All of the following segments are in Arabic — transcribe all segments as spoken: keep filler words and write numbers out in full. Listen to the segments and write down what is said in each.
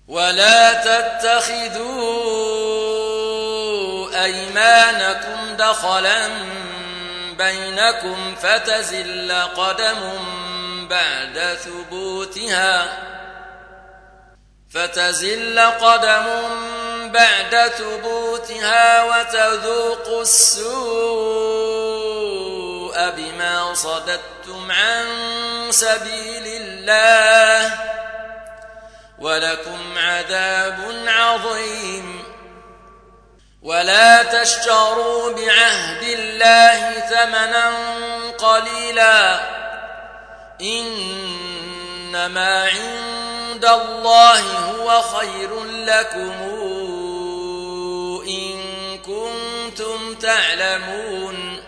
ولا تتخذوا أيمانكم دخلا بينكم فتزل قدم بعد ثبوتها فتزل قدم بعد ثبوتها وتذوقوا السوء بما صددتم عن سبيل الله ولكم عذاب عظيم. ولا تشتروا بعهد الله ثمنا قليلا إنما عند الله هو خير لكم إن كنتم تعلمون.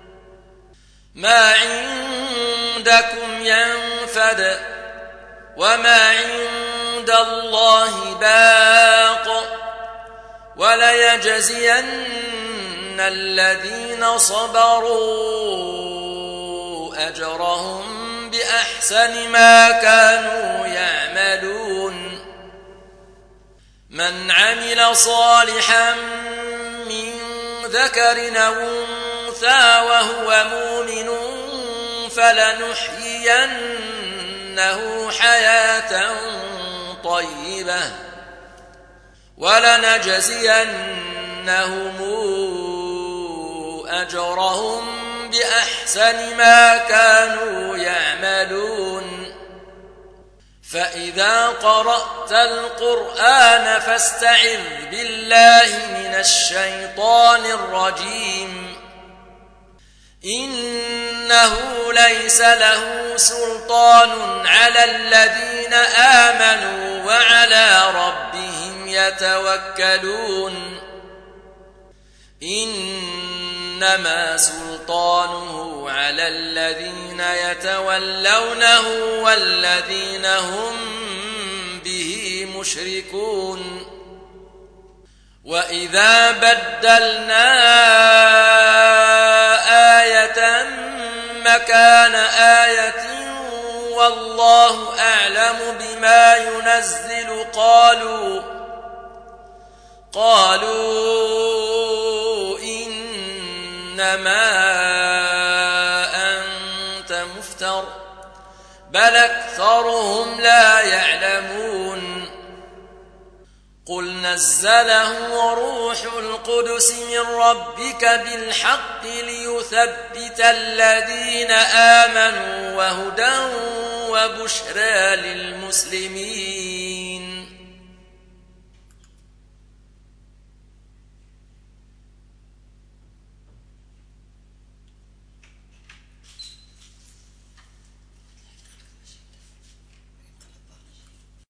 ما عندكم ينفد وما عند الله باق وليجزين الذين صبروا أجرهم بأحسن ما كانوا يعملون. من عمل صالحا من ذكر أو أنثى وهو مؤمن فلنحيينه حياة طيبة ولنجزينهم أجرهم بأحسن ما كانوا يعملون. فإذا قرأت القرآن فاستعذ بالله من الشيطان الرجيم إنه ليس له سلطان على الذين آمنوا وعلى ربهم يتوكلون. إنما سلطانه على الذين يتولونه والذين هم به مشركون. وإذا بدلنا آية مكان آية والله أعلم بما ينزل قالوا قالوا إنما أنت مفتر بل أكثرهم لا يعلمون. قل نزله روح القدس من ربك بالحق ليثبت الذين آمنوا وهدى وبشرى للمسلمين.